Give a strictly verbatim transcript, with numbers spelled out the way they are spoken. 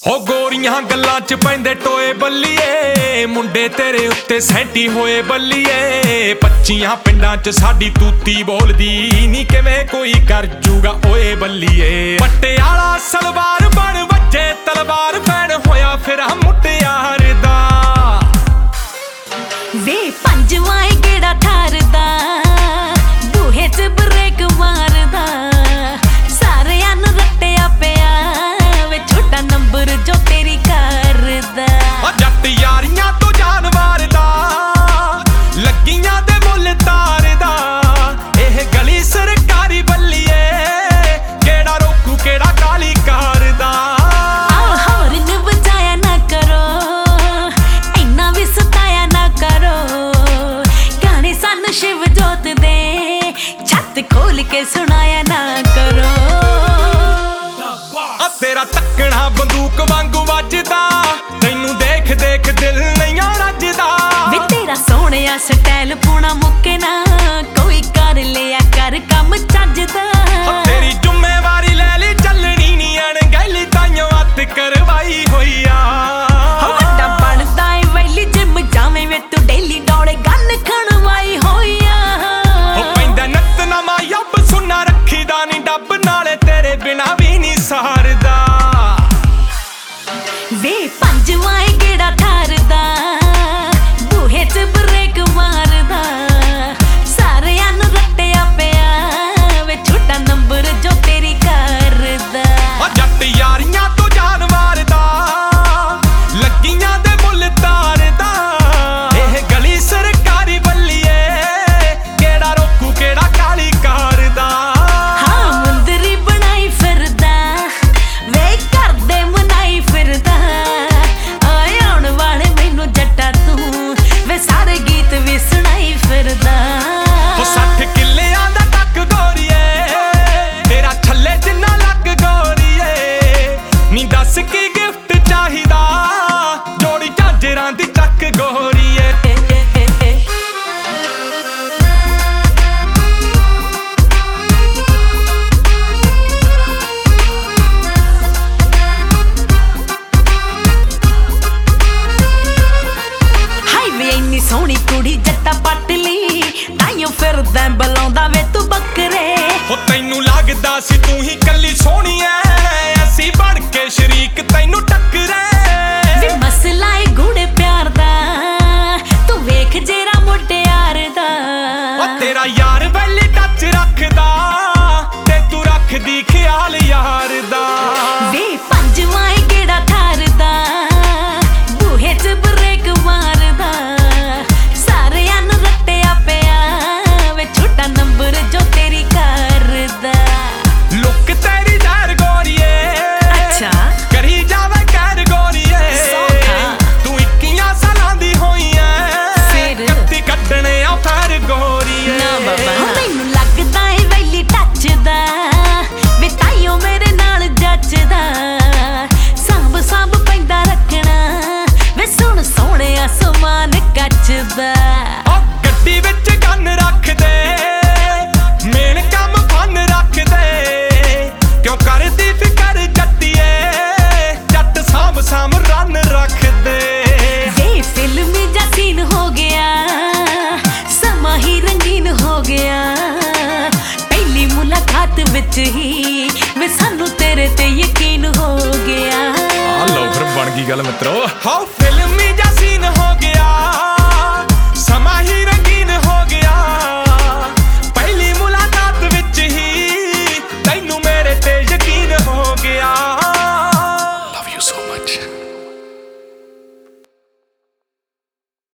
हो गोरियां गल्लां च पैंदे टोए बल्लीए मुंडे तेरे उत्ते सैंटी होए बल्लीए पच्चियां पिंडां च साडी तूती बोलदी नी किवें कोई कर जूगा ओए बल्लीए पट्टियाला सलवार बन वज्जे तलवार फैन होया फिर मुटियार दा वे पंजवां गेड़ा ठारदा बूहे च ब्रेक मारदा सारियां नूं रट्टिया पिया वे छोटा नंबर जो तेरी करदा जट यारियां तो जान मारदा लगियां दे मुल तारदा एह गली सरकारी बल्लीए केड़ा रोकू केड़ा काली करदा हॉर्न बजाया ना करो इन्ना भी सताया ना करो गाने सानू शिव जोत दे छत खोल के सुनाया ना करो तेरा तकना बंदूक वांगू वजदा तैनू देख देख दिल नहीं रजदा वे तेरा सोहणिया स्टाइल पूना मुक्के ना कोई कर लिया कर कम चजदा तेरी जुम्मेवारी ले ली चलनी नी अणगैली ताइयों हत्थ करवाई होई आ वड्डा बनदा ए वैली जिम जावे वे तू डेली दौड़े गन खणवाई होई आ पैंदा नत नमा यब सुना रखीदा नी डब नाले तेरे बिना भी नी सहारदा वे पंजवां गेड़ा ठारदा बूहे च ब्रेक मारदा सारियां नूं रट्टिया पिया वे छोटा नंबर जो तेरी करदा जट यारियां तो जान मारदा लगियां दे मुल तारदा एह गली सरकारी बल्लीए केड़ा रोकू केड़ा काली करदा हाँ मुंदरी बनाई फिरदा वे करदे मनाई फिरदा आए आउण वाले मैनू जट्टा तू वे सारे गीत भी सुनाई फिरदा ओ सठ किल्लियां दा टक गोरीए तेरा छल्ले जिन्ना लग गोरीए नी दस की गिफ्ट चाहिदा जोड़ी झांजरां दी चक गोरीए हाय वे इन्नी सोहनी कुड़ी जट्टा पट ली ताइयों फिरदा बलाउंदा वे तू बकरे ओ तैनू लगदा सी तू ही कल्ली सोहनी ऐ असी बन के शरीक तैनू टक्करे वे मसला ए गूढ़े प्यार दा तू वेख जेरा मुटियार दा ओ तेरा यार वैली टच रखदा ते तू रखदी ख्याल यार दा वे पंजवां गेड़ा ठारदा बूहे च ब्रेक मारदा सारियां नूं रट्टिया पिया वे छोटा नंबर जो तेरी करदा लुक तेरी जहर गोरीए अच्छा करी जावे कहर गोरीए सौखा। तू इक्कियां सालां दी होई ऐ फिर? कत्ती कड्डणे आ फैर गोरीए ना बाबा मैनू लगदा ए वैली टचदा वे ताइयों मेरे नाल जचदा सांभ सांभ पैंदा रखना वे सुण सोहणिया समान कचदा ओ गड्डी विच गन रख दे मेन कम फन रख दे क्यों करदी फिकर जट्टीए जट साम साम रन रख दे वे फिल्मी जा सीन हो गया समा ही रंगीन हो गया पहली मुलाकात विच ही वे सानू तेरे ते यकीन हो गया आ लो फिर बन गई गल मित्रो हाउ